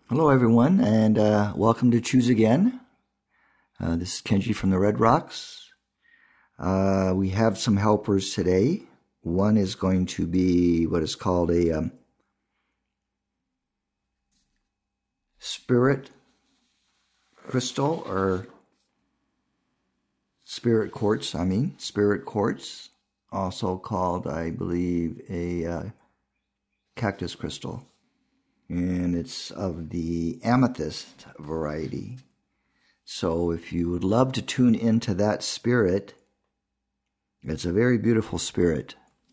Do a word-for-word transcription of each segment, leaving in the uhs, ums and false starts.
Hello, everyone, and uh, welcome to Choose Again. Uh, this is Kenji from the Red Rocks. Uh, we have some helpers today. One is going to be what is called a um, spirit crystal, or spirit quartz, I mean, spirit quartz, also called, I believe, a uh, cactus crystal. And it's of the amethyst variety. So if you would love to tune into that spirit, it's a very beautiful spirit.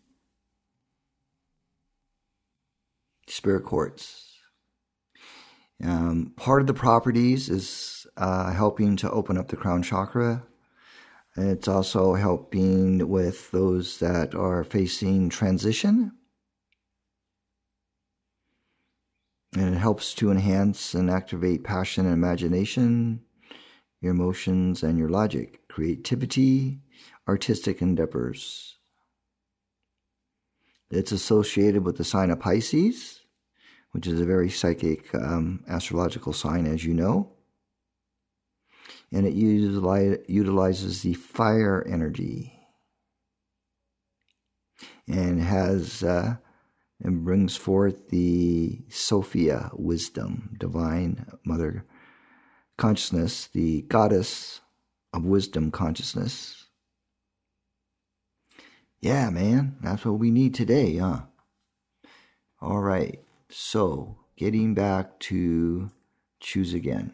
Spirit quartz. Um, part of the properties is uh, helping to open up the crown chakra. It's also helping with those that are facing transition. And it helps to enhance and activate passion and imagination, your emotions and your logic, creativity, artistic endeavors. It's associated with the sign of Pisces, which is a very psychic um, astrological sign, as you know. And it utilize, utilizes the fire energy and has... Uh, and brings forth the Sophia wisdom, divine mother consciousness, the goddess of wisdom consciousness. Yeah, man, that's what we need today, huh? All right, so getting back to Choose Again.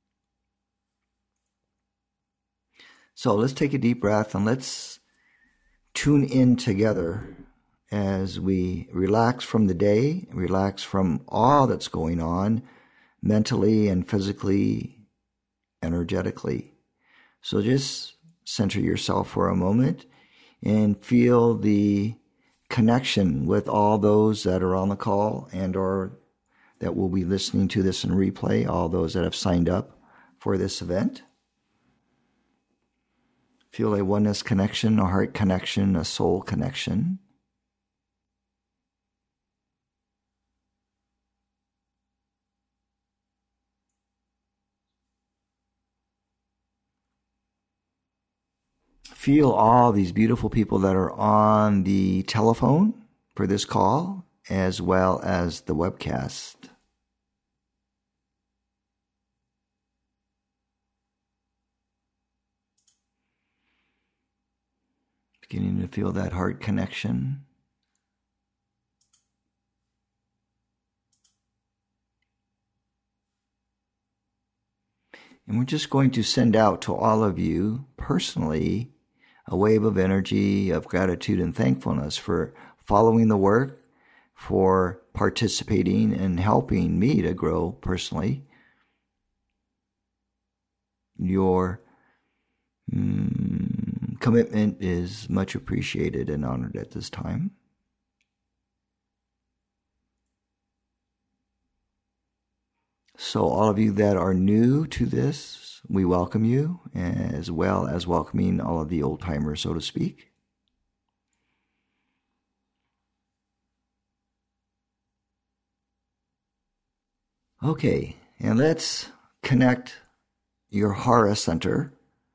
So let's take a deep breath and let's tune in together as we relax from the day, relax from all that's going on mentally and physically, energetically. So just center yourself for a moment and feel the connection with all those that are on the call and or that will be listening to this in replay, all those that have signed up for this event. Feel a oneness connection, a heart connection, a soul connection. Feel all these beautiful people that are on the telephone for this call, as well as the webcast. Beginning to feel that heart connection. And we're just going to send out to all of you personally a wave of energy, of gratitude and thankfulness for following the work, for participating and helping me to grow personally. Your mm, commitment is much appreciated and honored at this time. So all of you that are new to this, we welcome you, as well as welcoming all of the old-timers, so to speak. Okay, and let's connect your Hara Center.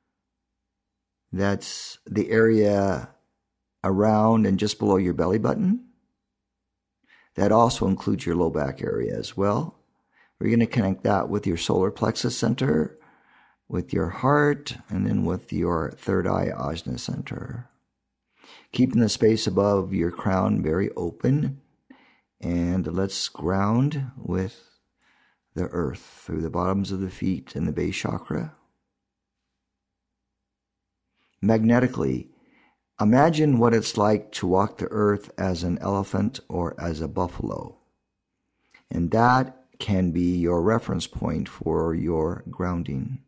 That's the area around and just below your belly button. That also includes your low back area as well. We're going to connect that with your solar plexus center, with your heart, and then with your third eye ajna center. Keeping the space above your crown very open. And let's ground with the earth through the bottoms of the feet and the base chakra. Magnetically, imagine what it's like to walk the earth as an elephant or as a buffalo. And that can be your reference point for your grounding.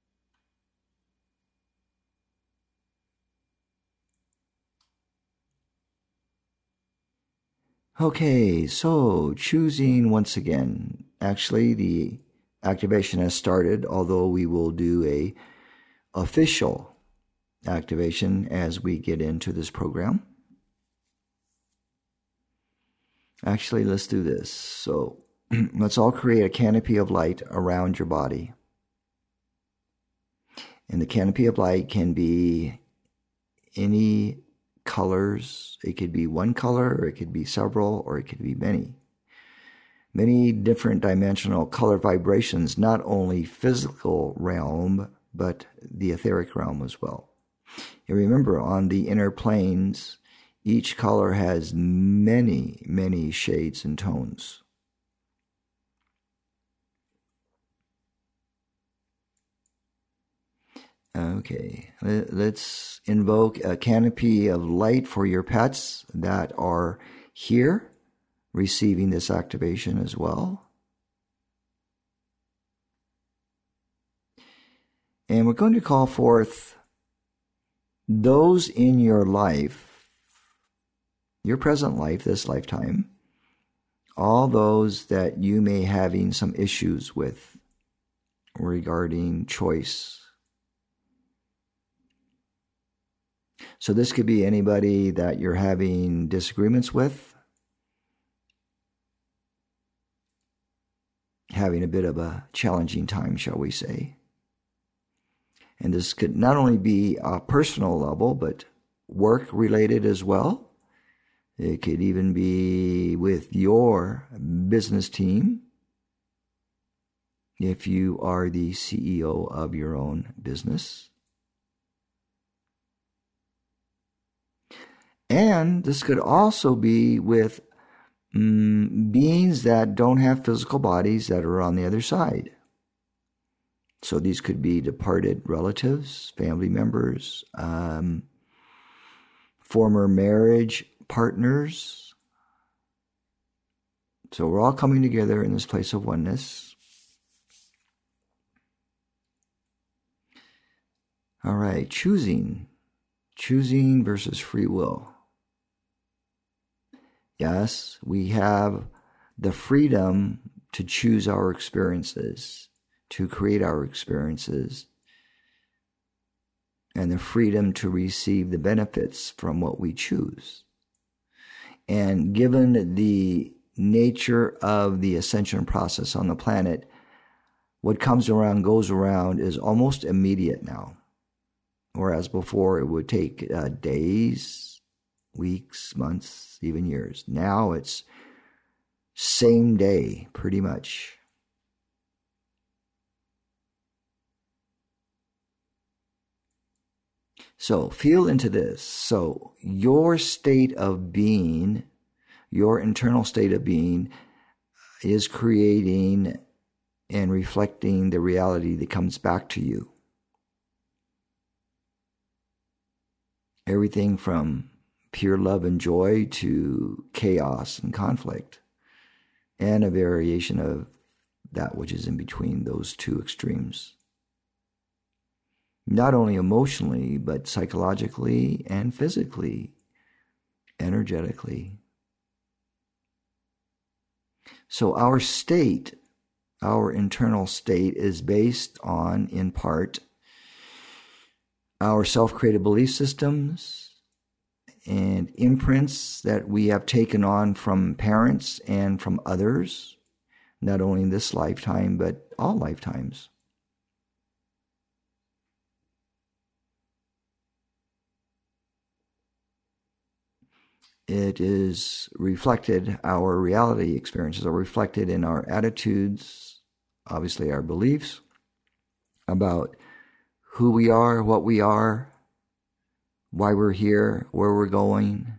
Okay, so choosing once again. Actually, the activation has started, although we will do a official activation as we get into this program. Actually, let's do this. So let's all create a canopy of light around your body. And the canopy of light can be any colors. It could be one color, or it could be several, or it could be many. Many different dimensional color vibrations, not only physical realm, but the etheric realm as well. And remember, on the inner planes, each color has many, many shades and tones. Okay, let's invoke a canopy of light for your pets that are here, receiving this activation as well. And we're going to call forth those in your life, your present life, this lifetime, all those that you may having some issues with regarding choice. So this could be anybody that you're having disagreements with, having a bit of a challenging time, shall we say. And this could not only be a personal level, but work-related as well. It could even be with your business team, if you are the C E O of your own business. And this could also be with mm, beings that don't have physical bodies that are on the other side. So these could be departed relatives, family members, um, former marriage partners. So we're all coming together in this place of oneness. All right, choosing. Choosing versus free will. Yes, we have the freedom to choose our experiences, to create our experiences, and the freedom to receive the benefits from what we choose. And given the nature of the ascension process on the planet, what comes around goes around is almost immediate now. Whereas before it would take uh, days, weeks, months, even years. Now it's same day, pretty much. So feel into this. So your state of being, your internal state of being, is creating and reflecting the reality that comes back to you. Everything from pure love and joy to chaos and conflict, and a variation of that which is in between those two extremes. Not only emotionally, but psychologically and physically, energetically. So our state, our internal state, is based on, in part, our self-created belief systems and imprints that we have taken on from parents and from others, not only in this lifetime, but all lifetimes. It is reflected, our reality experiences are reflected in our attitudes, obviously our beliefs about who we are, what we are, why we're here, where we're going,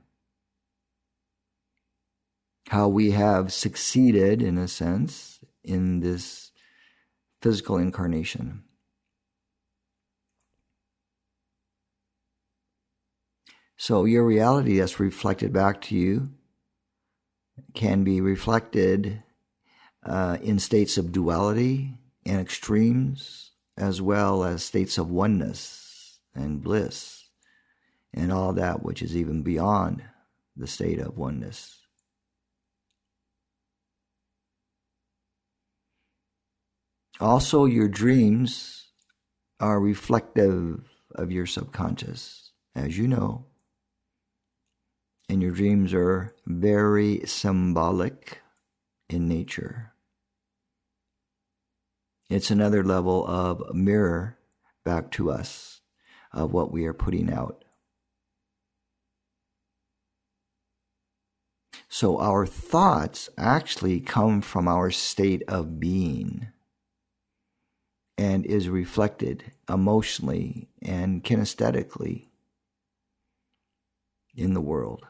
how we have succeeded, in a sense, in this physical incarnation. So your reality that's reflected back to you can be reflected uh, in states of duality and extremes, as well as states of oneness and bliss, and all that which is even beyond the state of oneness. Also, your dreams are reflective of your subconscious, as you know, and your dreams are very symbolic in nature. It's another level of mirror back to us of what we are putting out. So our thoughts actually come from our state of being and is reflected emotionally and kinesthetically in the world.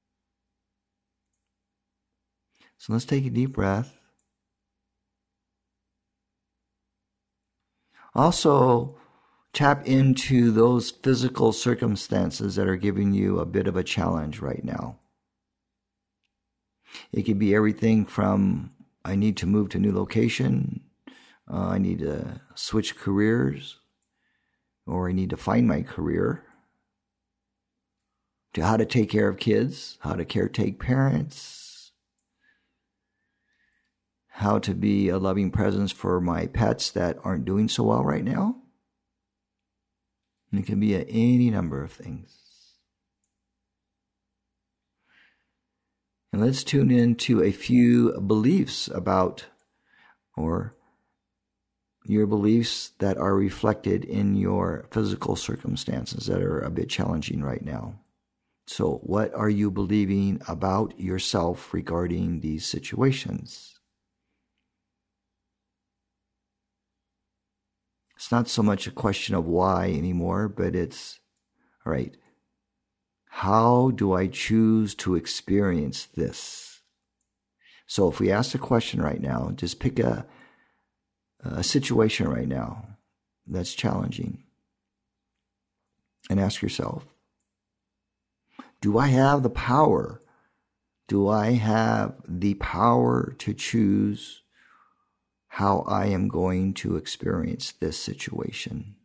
So let's take a deep breath. Also, tap into those physical circumstances that are giving you a bit of a challenge right now. It could be everything from, I need to move to a new location, uh, I need to switch careers, or I need to find my career, to how to take care of kids, how to caretake parents, how to be a loving presence for my pets that aren't doing so well right now. And it can be any number of things. And let's tune into a few beliefs about, or your beliefs that are reflected in your physical circumstances that are a bit challenging right now. So what are you believing about yourself regarding these situations? It's not so much a question of why anymore, but it's, all right, how do I choose to experience this? So if we ask the question right now, just pick a, a situation right now that's challenging and ask yourself, do I have the power? Do I have the power to choose how I am going to experience this situation?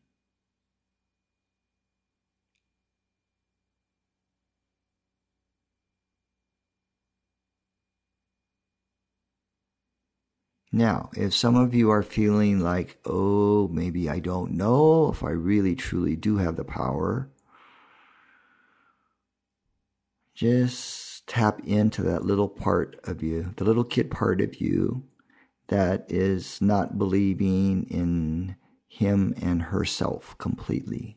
Now, if some of you are feeling like, oh, maybe I don't know if I really truly do have the power, just tap into that little part of you, the little kid part of you that is not believing in him and herself completely.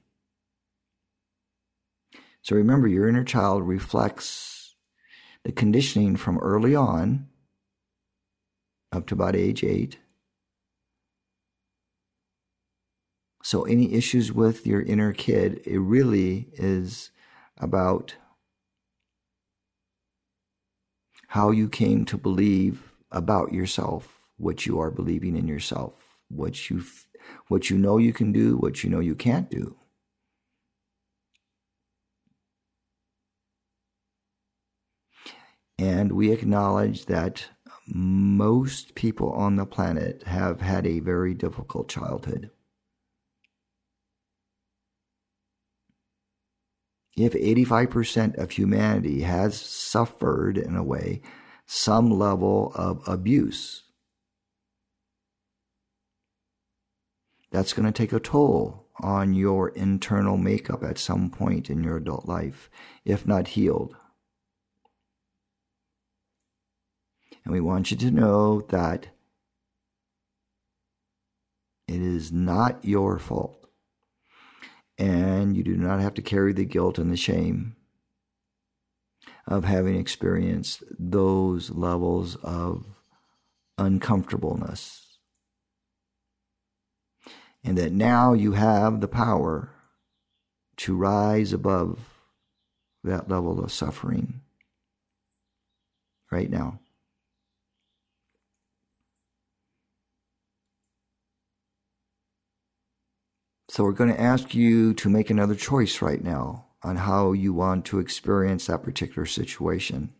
So remember, your inner child reflects the conditioning from early on up to about age eight. So any issues with your inner kid, it really is about how you came to believe about yourself, what you are believing in yourself, what you what you know you can do, what you know you can't do. And we acknowledge that most people on the planet have had a very difficult childhood. If eighty-five percent of humanity has suffered, in a way, some level of abuse, that's going to take a toll on your internal makeup at some point in your adult life, if not healed. And we want you to know that it is not your fault. And you do not have to carry the guilt and the shame of having experienced those levels of uncomfortableness. And that now you have the power to rise above that level of suffering right now. So we're going to ask you to make another choice right now on how you want to experience that particular situation.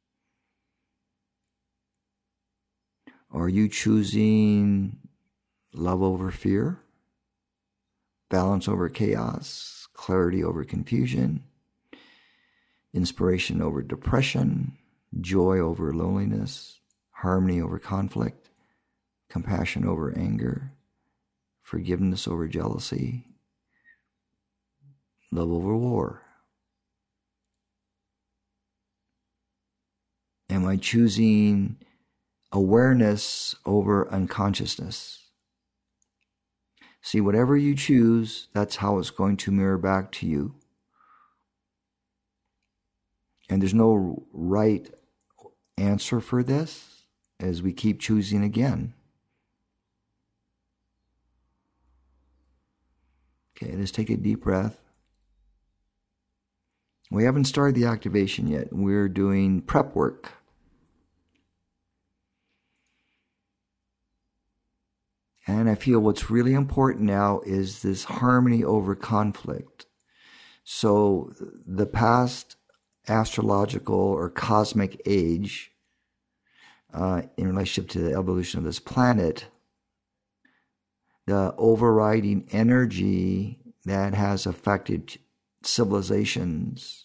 Are you choosing love over fear, balance over chaos, clarity over confusion, inspiration over depression, joy over loneliness, harmony over conflict, compassion over anger, forgiveness over jealousy, love over war? Am I choosing awareness over unconsciousness? See, whatever you choose, that's how it's going to mirror back to you. And there's no right answer for this as we keep choosing again. Okay, let's take a deep breath. We haven't started the activation yet. We're doing prep work. And I feel what's really important now is this harmony over conflict. So the past astrological or cosmic age, uh, in relationship to the evolution of this planet, the overriding energy that has affected civilizations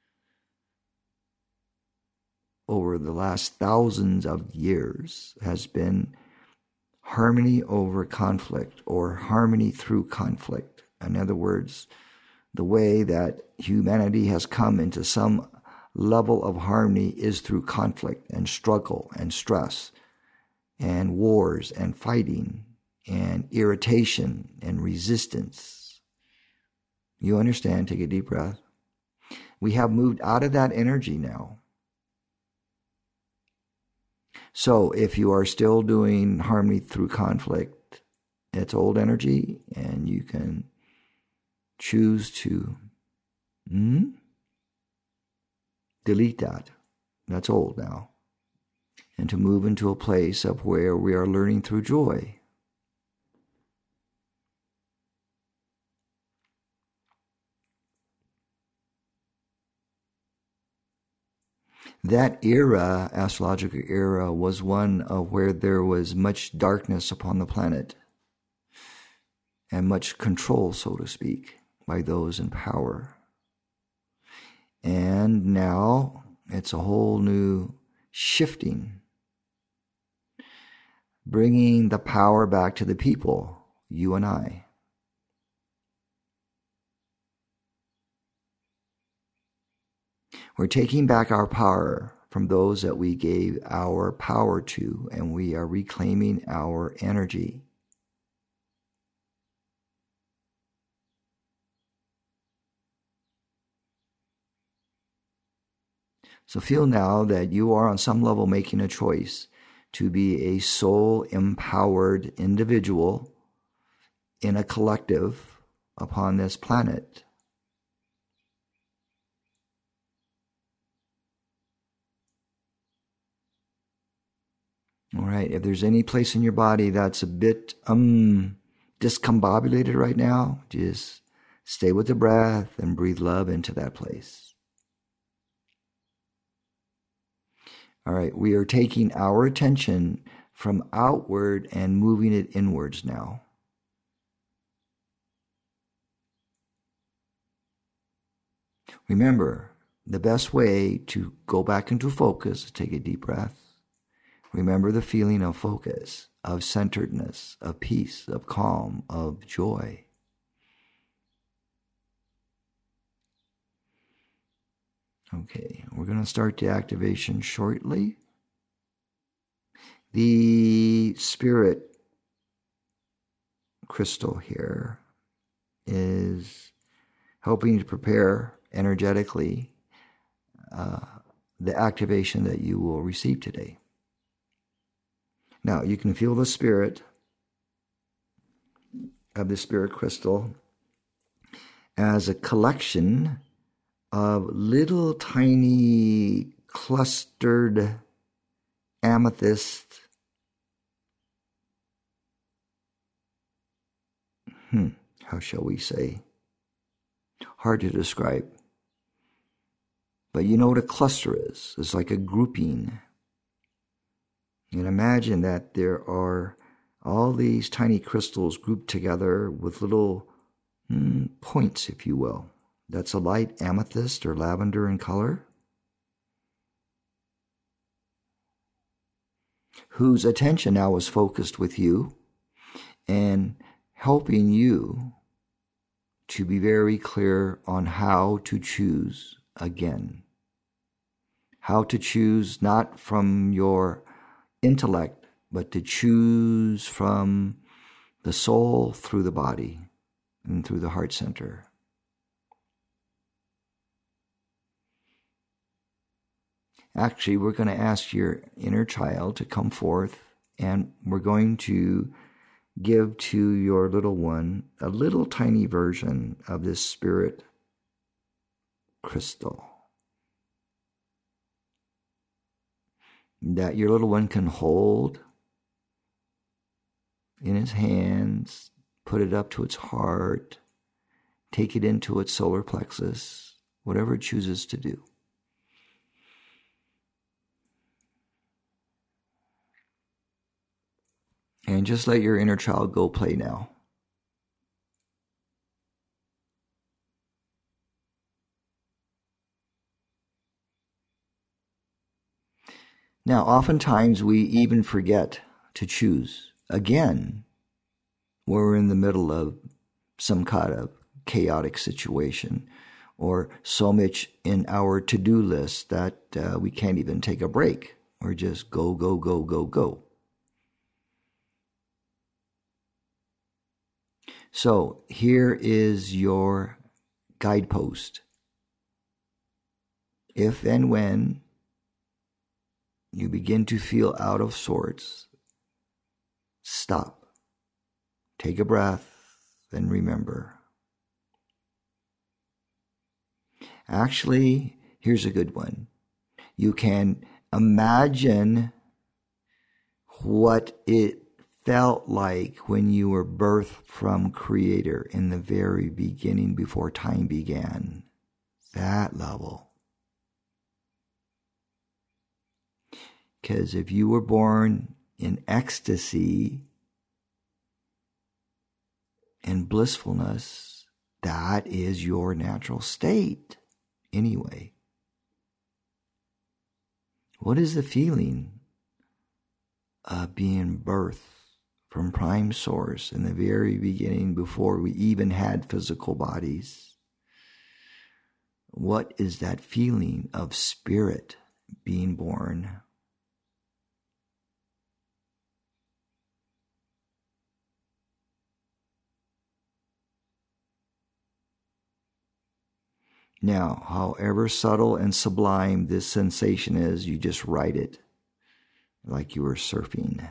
over the last thousands of years has been harmony over conflict, or harmony through conflict. In other words, the way that humanity has come into some level of harmony is through conflict and struggle and stress and wars and fighting and irritation and resistance. You understand? Take a deep breath. We have moved out of that energy now. So if you are still doing harmony through conflict, it's old energy, and you can choose to hmm, delete that. That's old now. And to move into a place of where we are learning through joy. That era, astrological era, was one of where there was much darkness upon the planet and much control, so to speak, by those in power. And now it's a whole new shifting, bringing the power back to the people, you and I. We're taking back our power from those that we gave our power to, and we are reclaiming our energy. So feel now that you are on some level making a choice to be a soul-empowered individual in a collective upon this planet. All right, if there's any place in your body that's a bit um discombobulated right now, just stay with the breath and breathe love into that place. All right, we are taking our attention from outward and moving it inwards now. Remember, the best way to go back into focus is take a deep breath. Remember the feeling of focus, of centeredness, of peace, of calm, of joy. Okay, we're going to start the activation shortly. The spirit crystal here is helping you to prepare energetically uh, the activation that you will receive today. Now, you can feel the spirit of the spirit crystal as a collection of little tiny clustered amethyst. Hmm, how shall we say? Hard to describe. But you know what a cluster is. It's like a grouping. And imagine that there are all these tiny crystals grouped together with little mm, points, if you will. That's a light amethyst or lavender in color, whose attention now is focused with you and helping you to be very clear on how to choose again. How to choose not from your intellect, but to choose from the soul through the body and through the heart center. Actually, we're going to ask your inner child to come forth, and we're going to give to your little one a little tiny version of this spirit crystal that your little one can hold in his hands, put it up to its heart, take it into its solar plexus, whatever it chooses to do. And just let your inner child go play now. Now, oftentimes we even forget to choose. Again, we're in the middle of some kind of chaotic situation, or so much in our to-do list that uh, we can't even take a break. We're just go, go, go, go, go. So here is your guidepost. If and when you begin to feel out of sorts, stop, take a breath, and remember. Actually, here's a good one. You can imagine what it felt like when you were birthed from Creator in the very beginning before time began. That level. Because if you were born in ecstasy and blissfulness, that is your natural state anyway. What is the feeling of being birthed from Prime Source in the very beginning before we even had physical bodies? What is that feeling of spirit being born? Now, however subtle and sublime this sensation is, you just write it like you were surfing.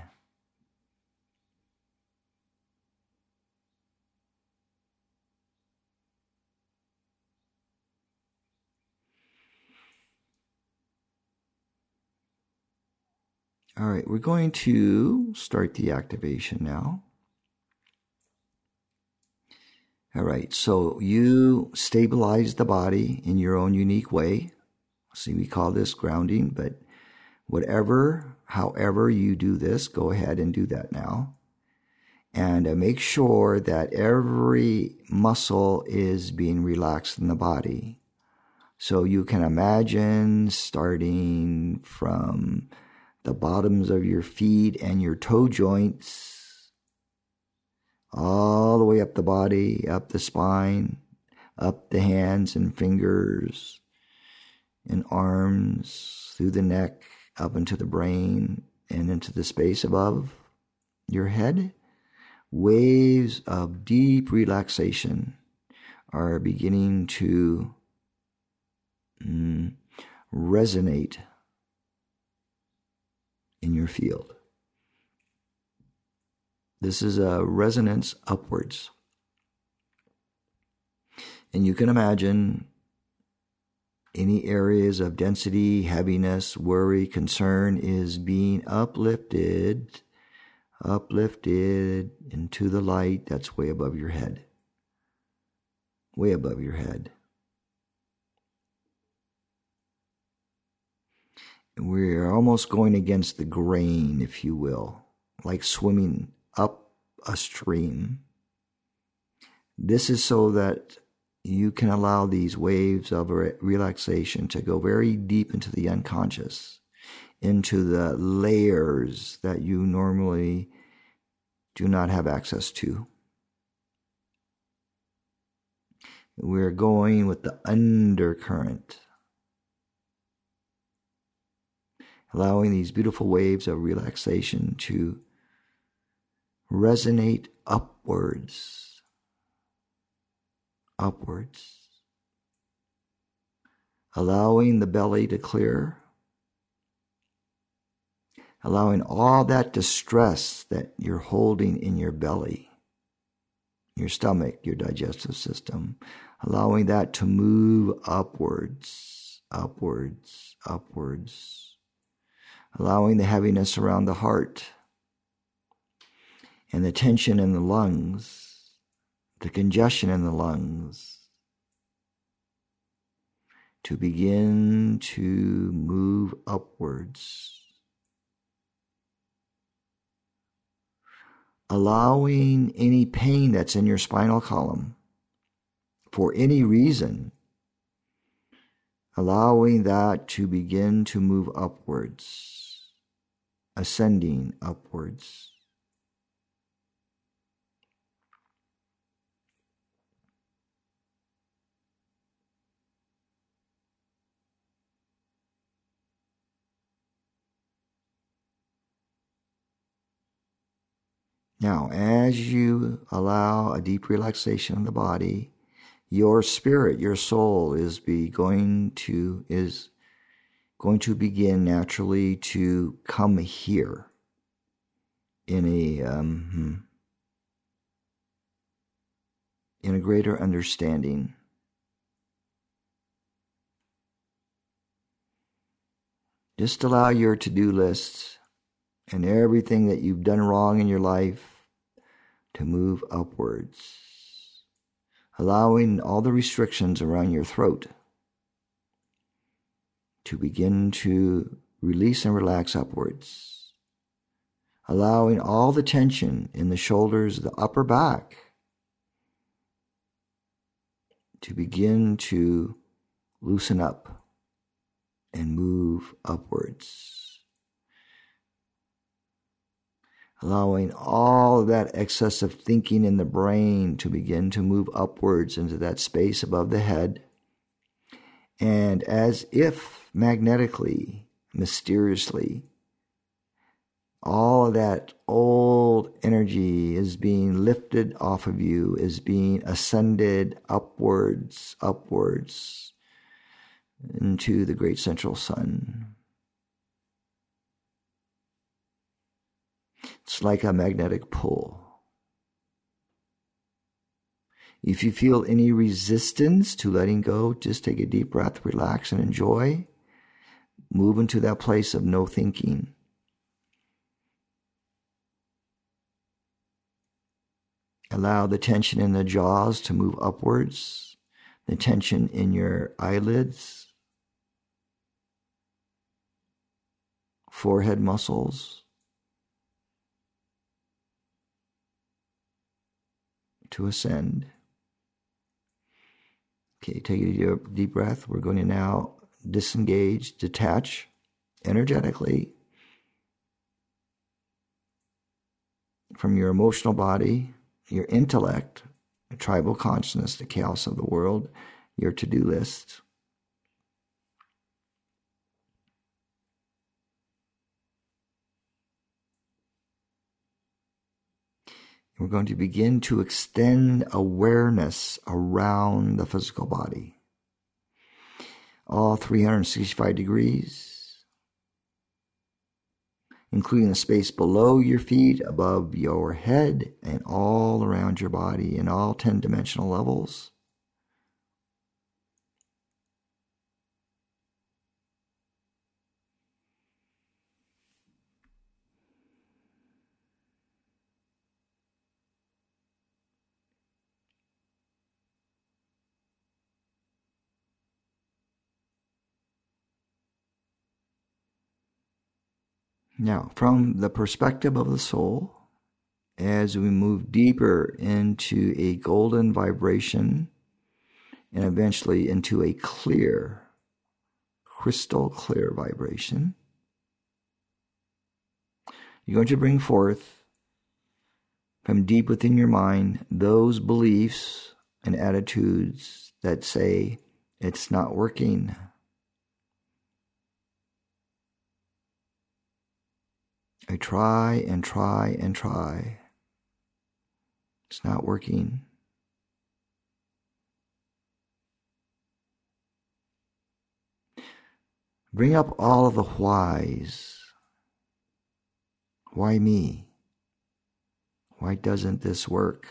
All right, we're going to start the activation now. All right, so you stabilize the body in your own unique way. See, we call this grounding, but whatever, however you do this, go ahead and do that now. And uh, make sure that every muscle is being relaxed in the body. So you can imagine starting from the bottoms of your feet and your toe joints, all the way up the body, up the spine, up the hands and fingers and arms, through the neck, up into the brain, and into the space above your head. Waves of deep relaxation are beginning to mm, resonate in your field. This is a resonance upwards. And you can imagine any areas of density, heaviness, worry, concern is being uplifted, uplifted into the light that's way above your head. Way above your head. And we're almost going against the grain, if you will, like swimming up a stream. This is so that you can allow these waves of relaxation to go very deep into the unconscious, into the layers that you normally do not have access to. We're going with the undercurrent, allowing these beautiful waves of relaxation to resonate upwards, upwards, allowing the belly to clear, allowing all that distress that you're holding in your belly, your stomach, your digestive system, allowing that to move upwards, upwards, upwards, allowing the heaviness around the heart and the tension in the lungs, the congestion in the lungs, to begin to move upwards. Allowing any pain that's in your spinal column, for any reason, allowing that to begin to move upwards, ascending upwards. Now, as you allow a deep relaxation of the body, your spirit, your soul is be going to is going to begin naturally to come here in a um, in a greater understanding. Just allow your to-do lists and everything that you've done wrong in your life to move upwards, allowing all the restrictions around your throat to begin to release and relax upwards, allowing all the tension in the shoulders, the upper back, to begin to loosen up and move upwards. Allowing all of that excessive thinking in the brain to begin to move upwards into that space above the head. And as if magnetically, mysteriously, all of that old energy is being lifted off of you, is being ascended upwards, upwards into the great central sun. It's like a magnetic pull. If you feel any resistance to letting go, just take a deep breath, relax, and enjoy. Move into that place of no thinking. Allow the tension in the jaws to move upwards, the tension in your eyelids, forehead muscles, to ascend. Okay, take a deep breath. We're going to now disengage, detach energetically from your emotional body, your intellect, the tribal consciousness, the chaos of the world, your to-do list. We're going to begin to extend awareness around the physical body. All three hundred sixty-five degrees, including the space below your feet, above your head, and all around your body in all ten-dimensional levels. Now, from the perspective of the soul, as we move deeper into a golden vibration and eventually into a clear, crystal clear vibration, you're going to bring forth from deep within your mind those beliefs and attitudes that say it's not working. I try and try and try. It's not working. Bring up all of the whys. Why me? Why doesn't this work?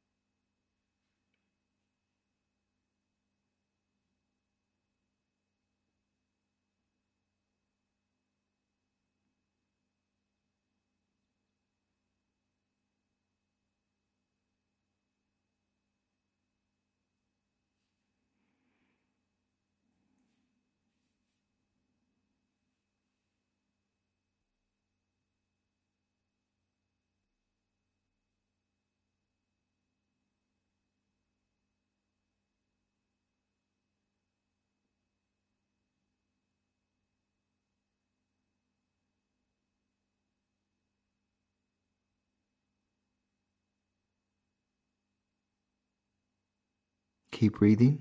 Keep breathing.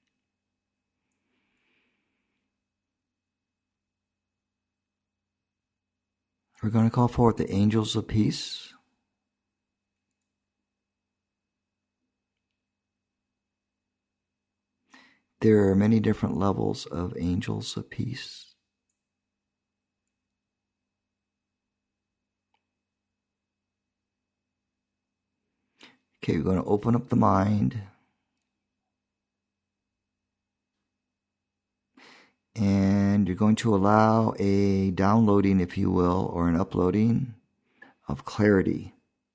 We're going to call forth the angels of peace. There are many different levels of angels of peace. Okay, we're going to open up the mind. And you're going to allow a downloading, if you will, or an uploading of clarity.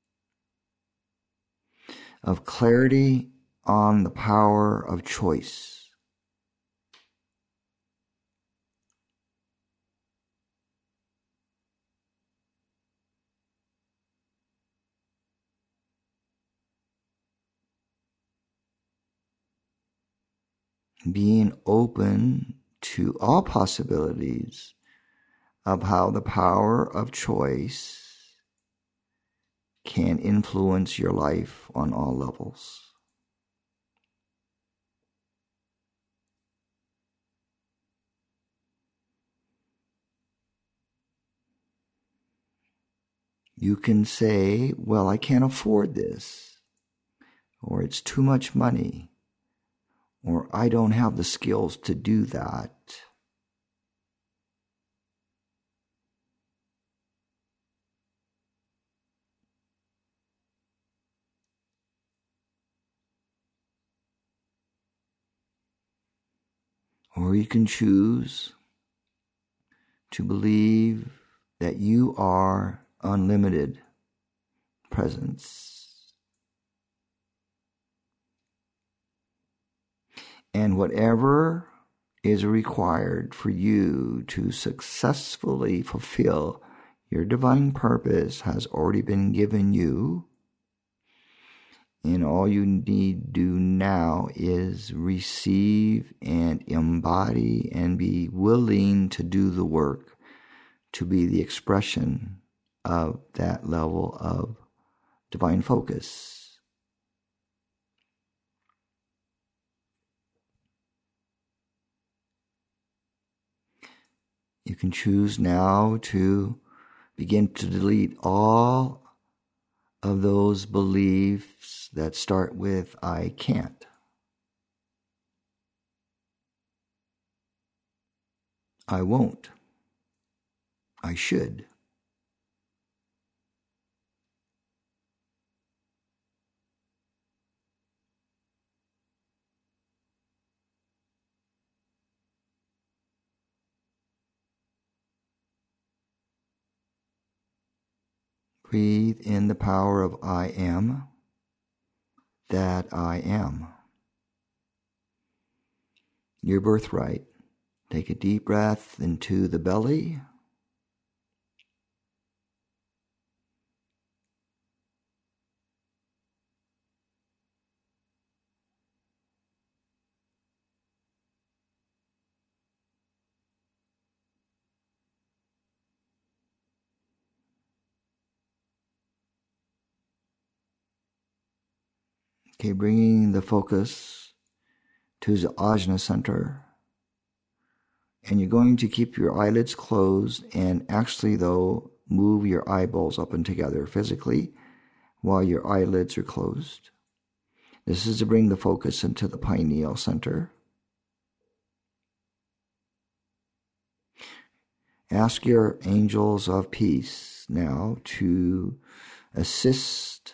Of clarity on the power of choice. Being open to all possibilities of how the power of choice can influence your life on all levels. You can say, well, I can't afford this, or it's too much money, or I don't have the skills to do that. Or you can choose to believe that you are unlimited presence. And whatever is required for you to successfully fulfill your divine purpose has already been given you. And all you need to do now is receive and embody and be willing to do the work to be the expression of that level of divine focus. You can choose now to begin to delete all of those beliefs that start with I can't. I won't. I should. Breathe in the power of I am, that I am. Your birthright. Take a deep breath into the belly. Okay, bringing the focus to the Ajna center. And you're going to keep your eyelids closed and actually, though, move your eyeballs up and together physically while your eyelids are closed. This is to bring the focus into the pineal center. Ask your angels of peace now to assist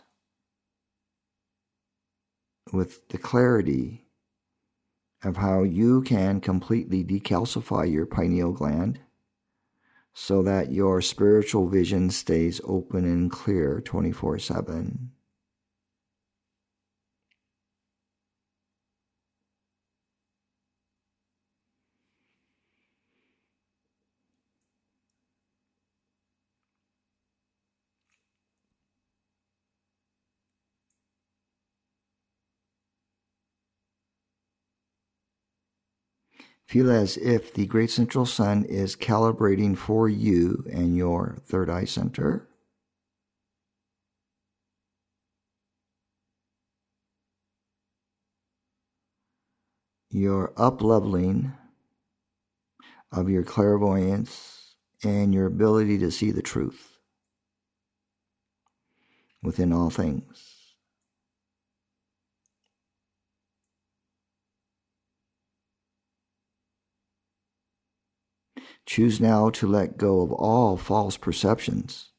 with the clarity of how you can completely decalcify your pineal gland so that your spiritual vision stays open and clear twenty-four seven. Feel as if the great central sun is calibrating for you and your third eye center. Your up-leveling of your clairvoyance and your ability to see the truth within all things. Choose now to let go of all false perceptions,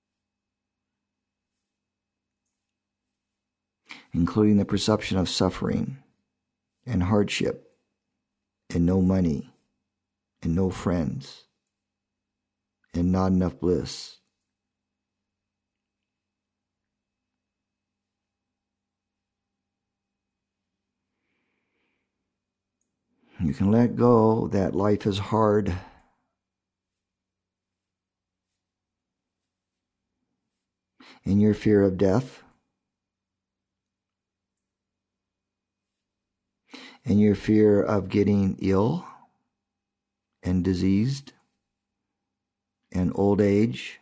including the perception of suffering and hardship and no money and no friends and not enough bliss. You can let go that life is hard. In your fear of death, and your fear of getting ill and diseased and old age,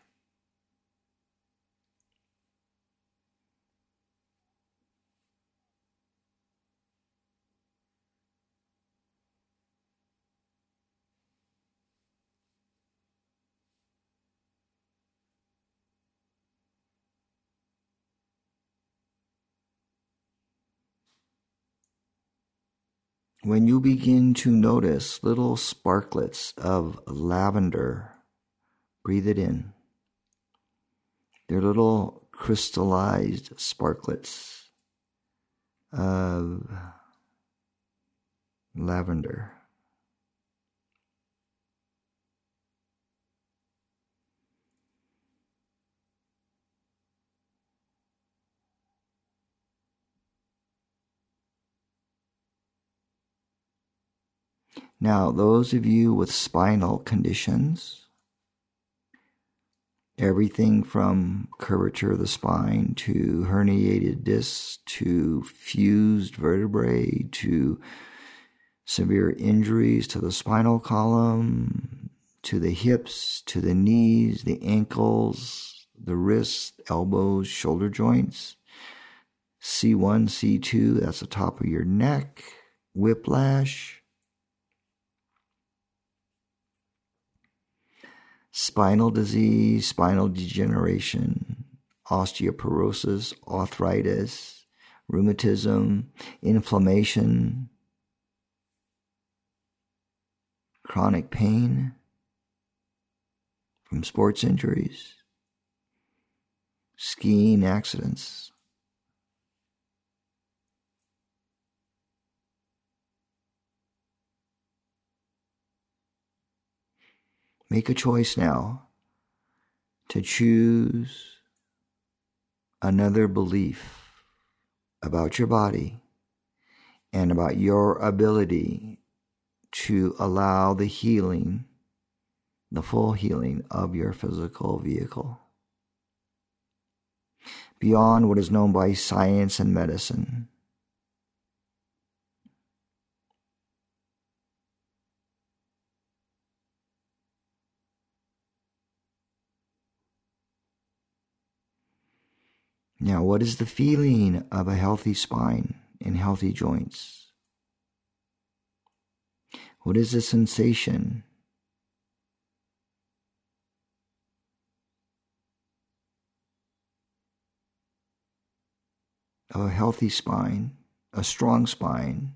when you begin to notice little sparklets of lavender, breathe it in. They're little crystallized sparklets of lavender. Now, those of you with spinal conditions, everything from curvature of the spine to herniated discs to fused vertebrae to severe injuries to the spinal column, to the hips, to the knees, the ankles, the wrists, elbows, shoulder joints, C one, C two, that's the top of your neck, whiplash, spinal disease, spinal degeneration, osteoporosis, arthritis, rheumatism, inflammation, chronic pain from sports injuries, skiing accidents. Make a choice now to choose another belief about your body and about your ability to allow the healing, the full healing of your physical vehicle, beyond what is known by science and medicine. Now, what is the feeling of a healthy spine and healthy joints? What is the sensation? a healthy spine, a strong spine.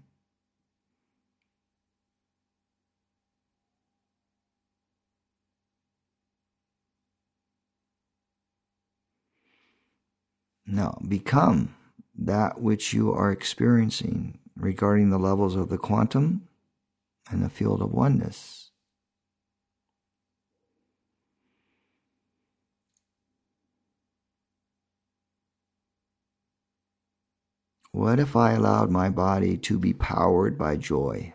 Now, become that which you are experiencing regarding the levels of the quantum and the field of oneness. What if I allowed my body to be powered by joy?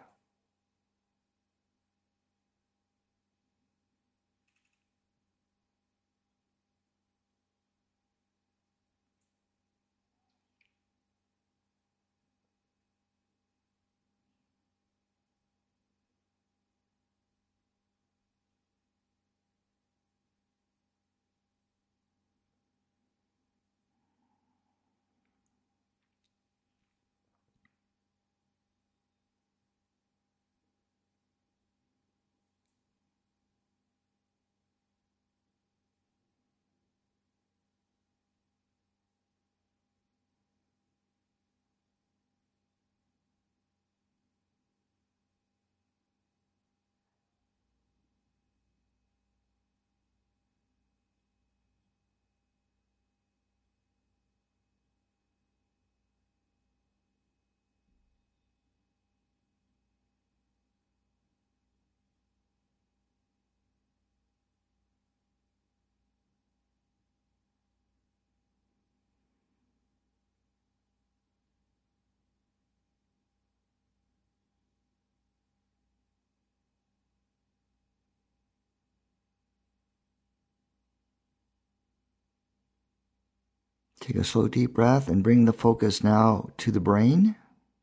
Take a slow, deep breath and bring the focus now to the brain.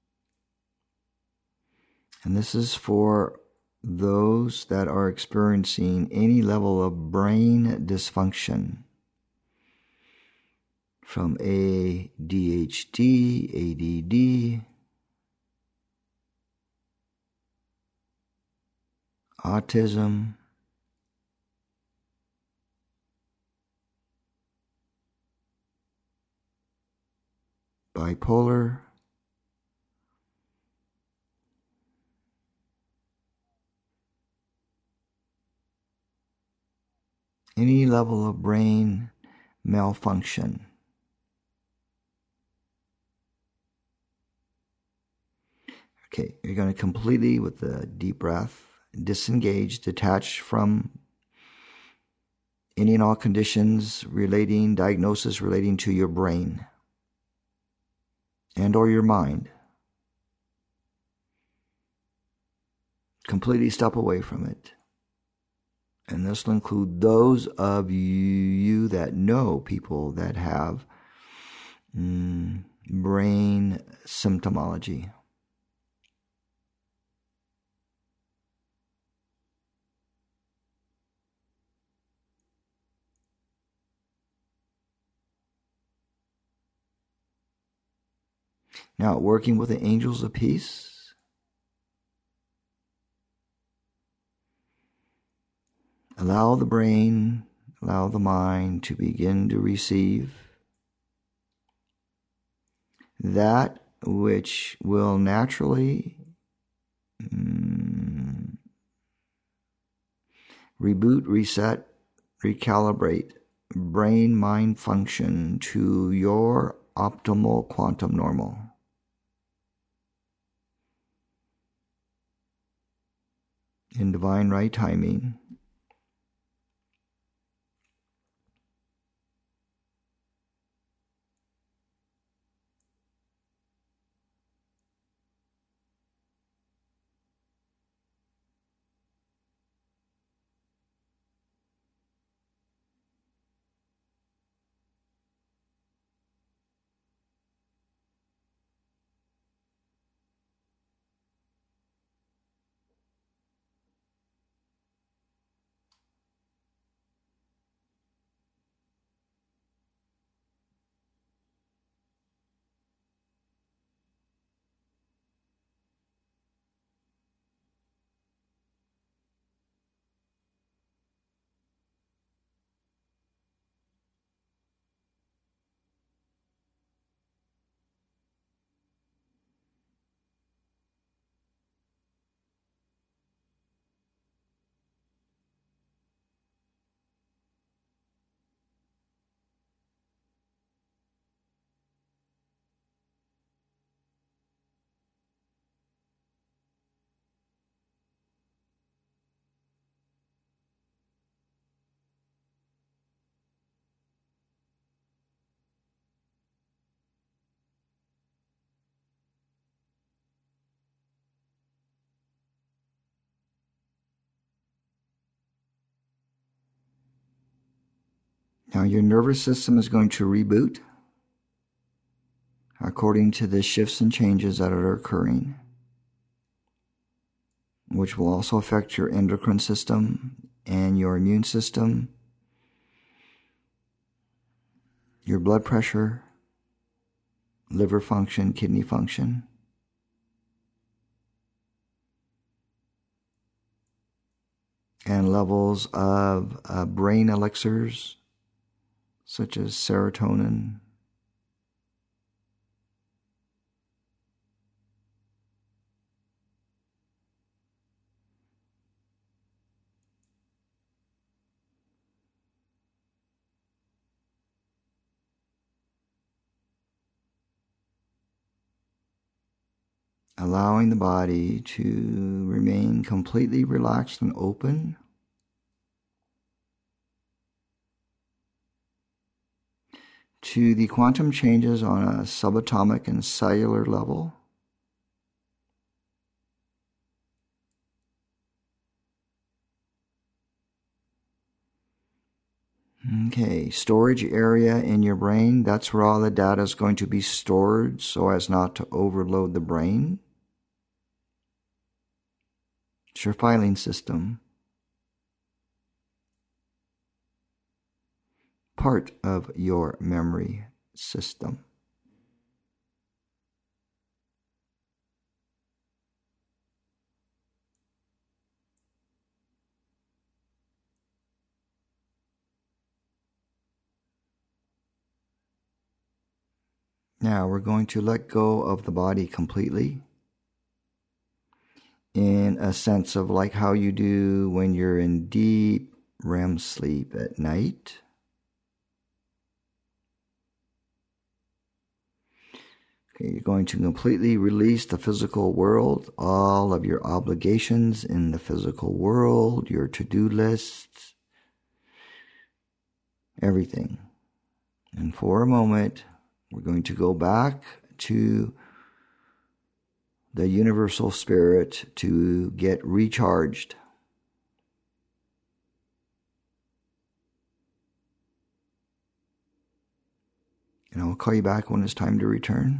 And this is for those that are experiencing any level of brain dysfunction, from A D H D, A D D, autism, bipolar, any level of brain malfunction. Okay, you're going to completely, with a deep breath, disengage, detach from any and all conditions relating, diagnosis relating to your brain and or your mind. Completely step away from it. And this will include those of you that know people that have mm, brain symptomology. Now, working with the angels of peace, allow the brain, allow the mind to begin to receive that which will naturally mm, reboot, reset, recalibrate brain-mind function to your optimal quantum normal. In divine right timing, Now your nervous system is going to reboot according to the shifts and changes that are occurring, which will also affect your endocrine system and your immune system, your blood pressure, liver function, kidney function. And levels of uh, brain elixirs, such as serotonin, allowing the body to remain completely relaxed and open. To the quantum changes on a subatomic and cellular level. Okay, storage area in your brain, that's where all the data is going to be stored so as not to overload the brain. It's your filing system. Part of your memory system. Now we're going to let go of the body completely, in a sense of like how you do when you're in deep R E M sleep at night. Okay, you're going to completely release the physical world, all of your obligations in the physical world, your to-do lists, everything. And for a moment, we're going to go back to the universal spirit to get recharged. And I'll call you back when it's time to return.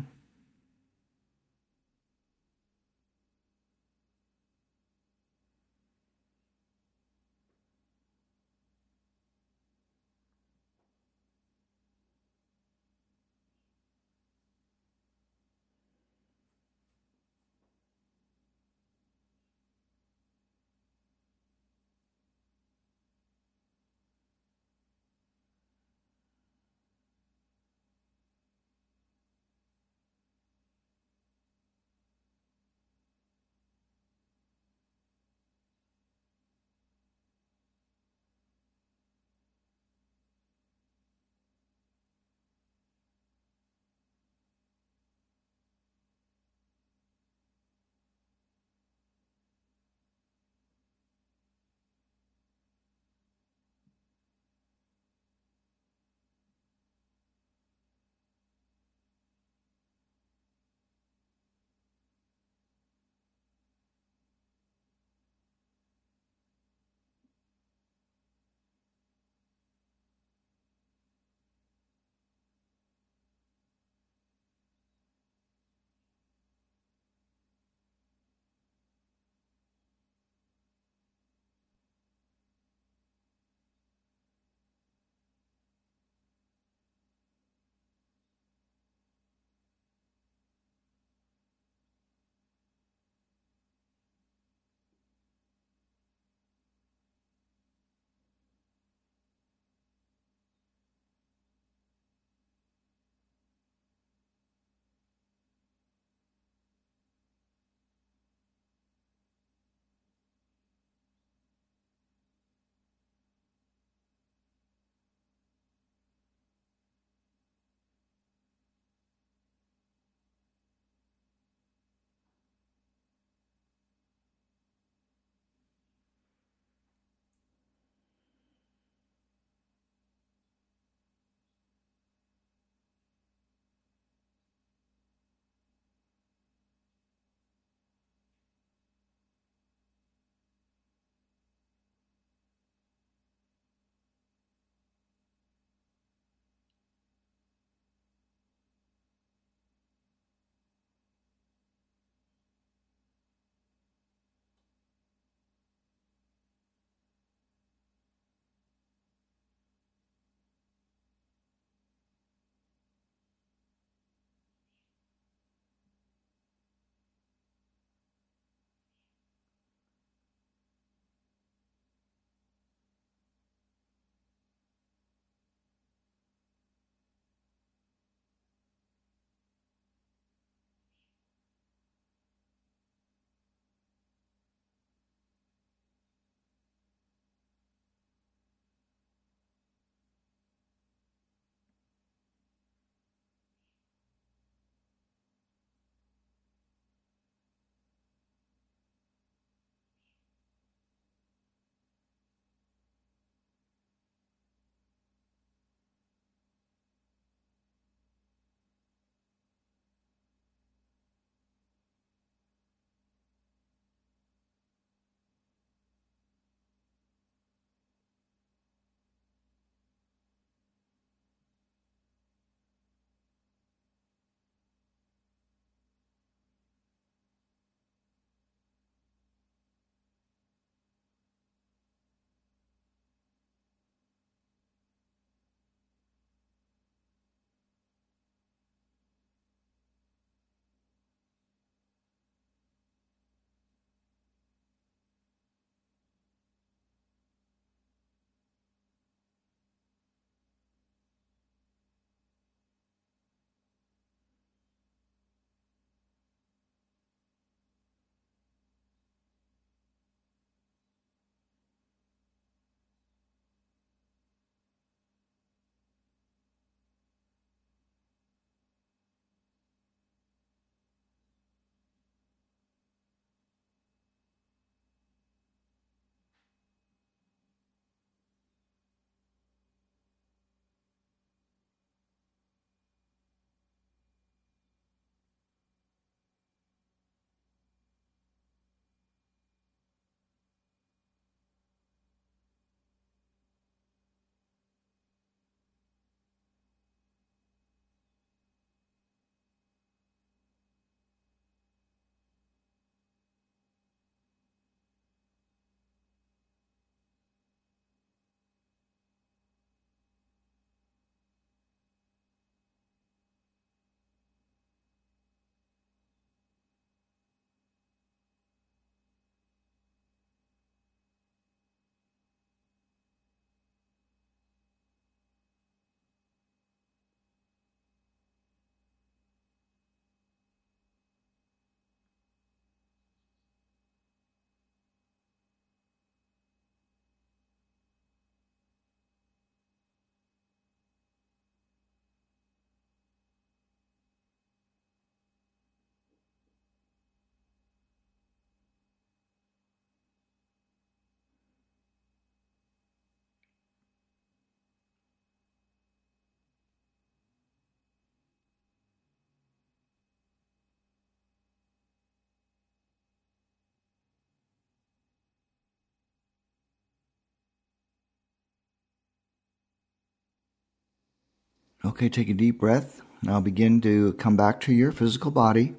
Okay, take a deep breath. Now begin to come back to your physical body.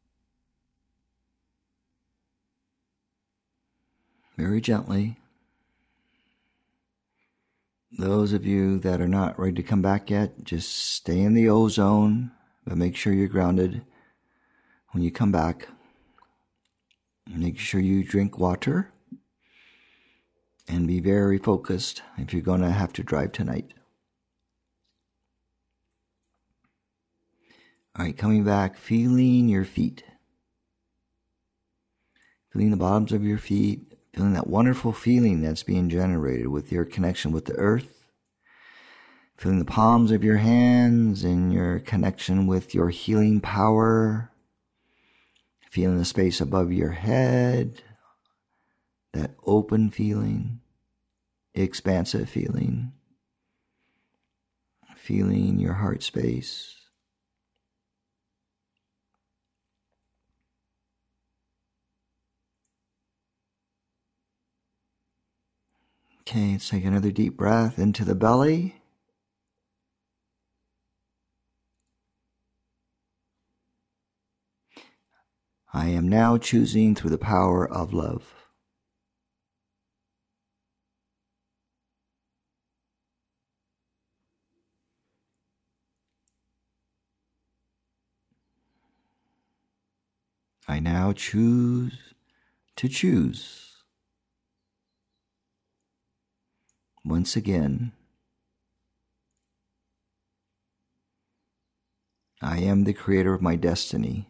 Very gently. Those of you that are not ready to come back yet, just stay in the ozone, but make sure you're grounded when you come back. Make sure you drink water and be very focused if you're going to have to drive tonight. All right, coming back, feeling your feet. Feeling the bottoms of your feet, feeling that wonderful feeling that's being generated with your connection with the earth. Feeling the palms of your hands and your connection with your healing power. Feeling the space above your head, that open feeling, expansive feeling. Feeling your heart space. Okay, let's take another deep breath into the belly. I am now choosing through the power of love. I now choose to choose. Once again, I am the creator of my destiny.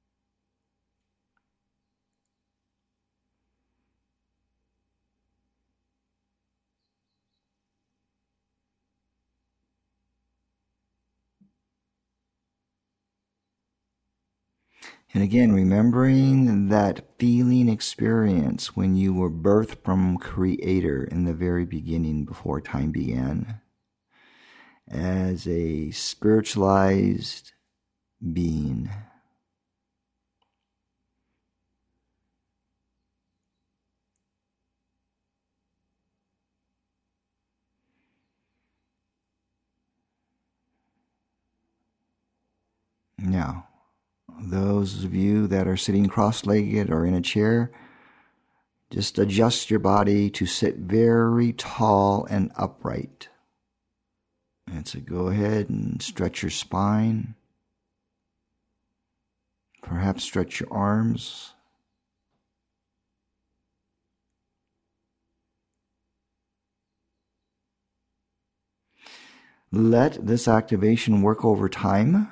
And again, remembering that feeling experience when you were birthed from Creator in the very beginning before time began, as a spiritualized being. Now, those of you that are sitting cross-legged or in a chair, just adjust your body to sit very tall and upright. And so go ahead and stretch your spine. Perhaps stretch your arms. Let this activation work over time.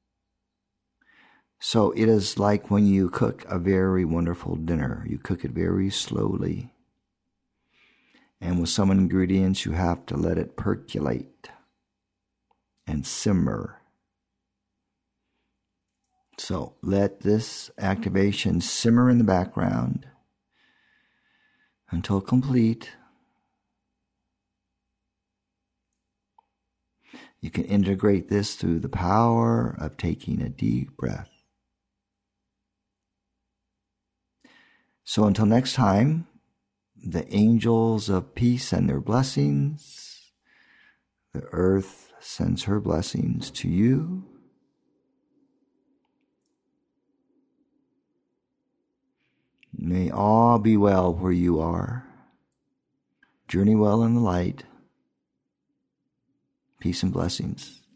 So it is like when you cook a very wonderful dinner. You cook it very slowly. And with some ingredients, you have to let it percolate and simmer. So let this activation simmer in the background until complete. You can integrate this through the power of taking a deep breath. So until next time, the angels of peace and their blessings, the earth sends her blessings to you. May all be well where you are. Journey well in the light. Peace and blessings.